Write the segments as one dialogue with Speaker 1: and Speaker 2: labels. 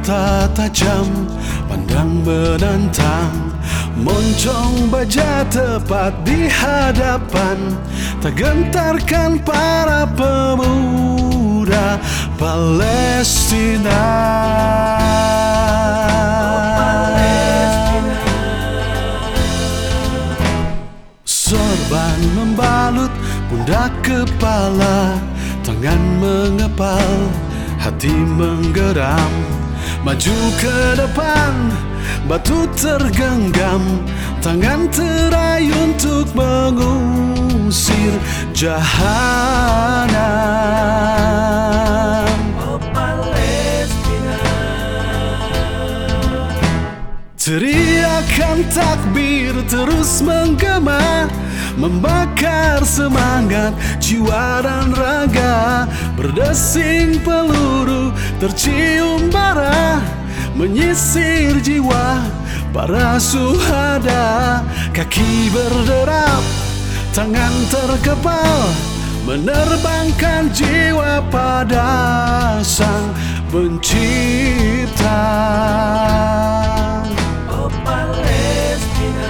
Speaker 1: mata tajam, pandang menantang, moncong baja tepat di hadapan, tak gentarkan para pemuda Palestina. Sorban membalut pundak kepala, tangan mengepal, hati menggeram. Maju ke depan, batu tergenggam, tangan terayun untuk mengusir jahanam.
Speaker 2: Oh Palestina.
Speaker 1: Teriakan takbir terus menggema, membakar semangat jiwa dan raga. Berdesing peluru, tercium bara, menyisir jiwa para suhada. Kaki berderap, tangan terkepal, menerbangkan jiwa pada Sang Pencipta.
Speaker 2: Oh Palestina.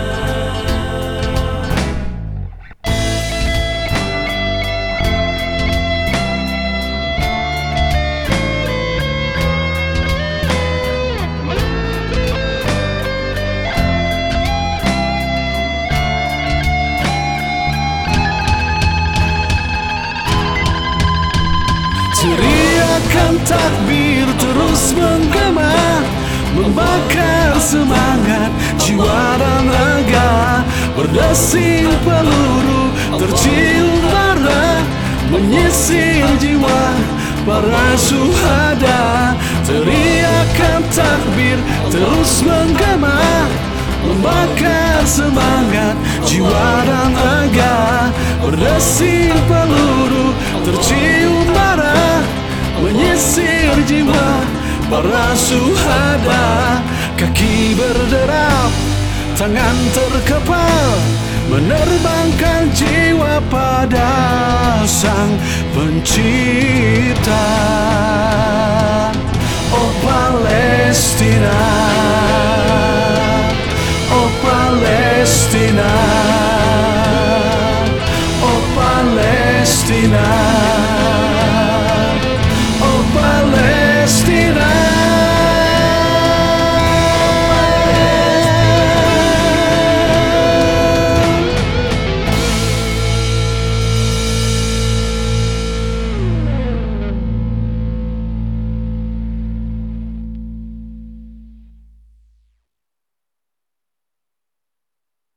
Speaker 1: Teriakan takbir terus menggema, membakar semangat jiwa dan raga. Berdesing peluru, tercium bara, menyisir jiwa para suhada. Teriakan takbir terus menggema, membakar semangat jiwa dan raga. Berdesing peluru, tercium bara, menyisir jiwa para suhada. Kaki berderap, tangan terkepal, menerbangkan jiwa pada Sang Pencipta. Oh Palestina, oh Palestina, oh Palestina.